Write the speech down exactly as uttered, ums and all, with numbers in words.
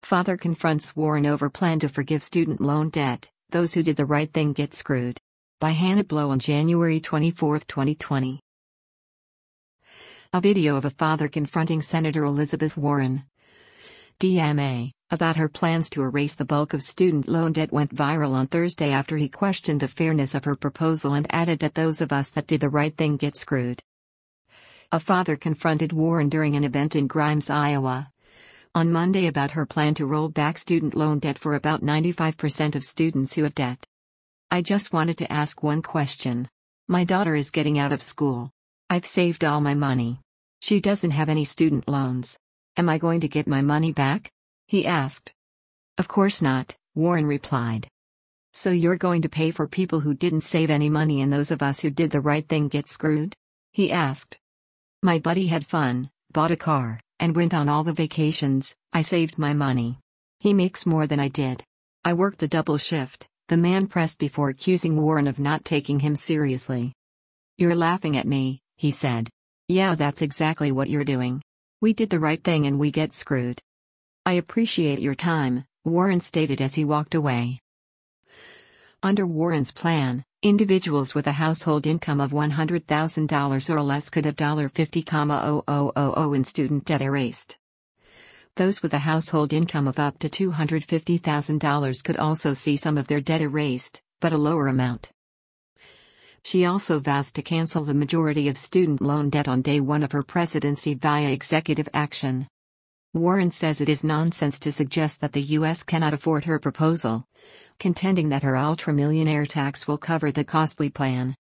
Father confronts Warren over plan to forgive student loan debt. Those who did the right thing get screwed. By Hannah Blow on January twenty-fourth, twenty twenty. A video of a father confronting Senator Elizabeth Warren, D M A, about her plans to erase the bulk of student loan debt went viral on Thursday after he questioned the fairness of her proposal and added that those of us that did the right thing get screwed. A father confronted Warren during an event in Grimes, Iowa, on Monday about her plan to roll back student loan debt for about ninety-five percent of students who have debt. "I just wanted to ask one question. My daughter is getting out of school. I've saved all my money. She doesn't have any student loans. Am I going to get my money back?" he asked. "Of course not," Warren replied. "So you're going to pay for people who didn't save any money and those of us who did the right thing get screwed?" he asked. "My buddy had fun, bought a car, and went on all the vacations. I saved my money. He makes more than I did. I worked a double shift," the man pressed before accusing Warren of not taking him seriously. "You're laughing at me," he said. "Yeah, that's exactly what you're doing. We did the right thing and we get screwed." "I appreciate your time," Warren stated as he walked away. Under Warren's plan, individuals with a household income of one hundred thousand dollars or less could have fifty thousand in student debt erased. Those with a household income of up to two hundred fifty thousand dollars could also see some of their debt erased, but a lower amount. She also vows to cancel the majority of student loan debt on day one of her presidency via executive action. Warren says it is nonsense to suggest that the U S cannot afford her proposal, contending that her ultra-millionaire tax will cover the costly plan.